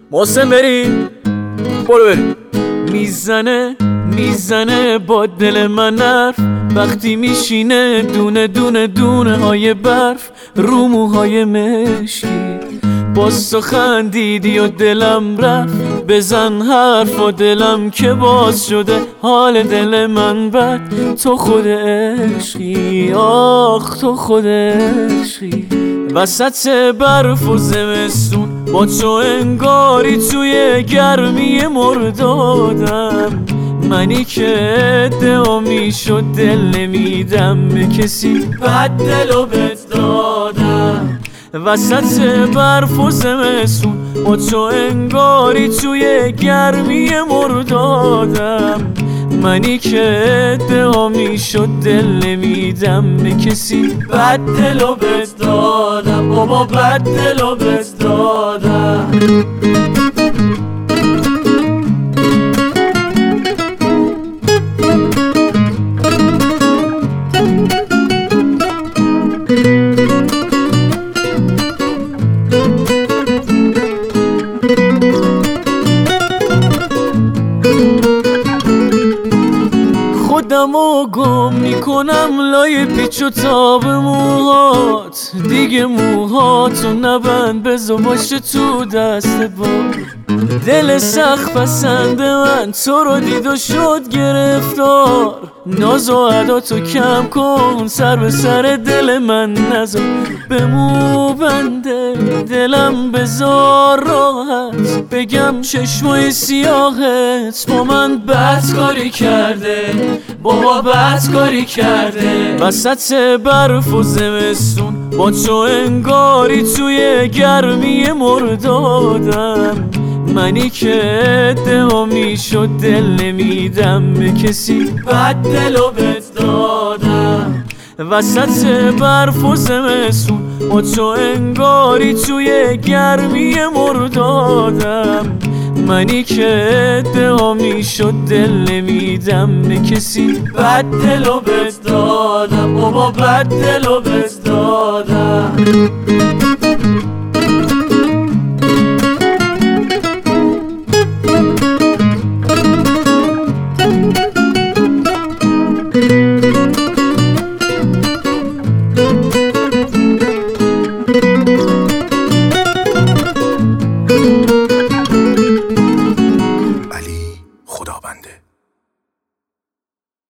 محسن بریم، برو بریم. میزنه با دل من حرف وقتی میشینه دونه دونه دونه های برف رو موهای مشکی. باز تو خندیدی و دلم رفت، بزن حرف و دلم که باز شده حال دل من بد. تو خود عشقی، آخ تو خود عشقی. وسط برف و زمستون با تو انگاری توی گرمی مردادم. منی که ادعا میشد دل نمیدم به کسی، بد دل و بد دادم. وسط برف و زمستون با تو انگاری توی گرمی مردادم. منی که ادعا میشد دل نمیدم به کسی، بد دل و بد دادم. بابا بد دل و بد دادم. خودمو گم میکنم لای پیچ و تاب موهات. دیگه موهاتو نبند، بزو باشه تو دست بار. دل سخت پسند من تو رو دید و شد گرفتار. ناز و عداتو کم کن، سر به سر دل من نذار. به مو بنده دلم بذار راحت، بگم چشمای سیاهت با من بدکاری کرده. بابا بدکاری کرده. وسط برف و زمستون با تو انگاری توی گرمی مردادم. منی که ادعا میشد دل نمیدم به کسی، بد دل و بد دادم. وسط برف و زمستون با تو انگاری توی گرمی مردادم. منی که ادعا میشد دل نمیدم به کسی، بد دل و بد دادم. بابا بد دل و بد دادم.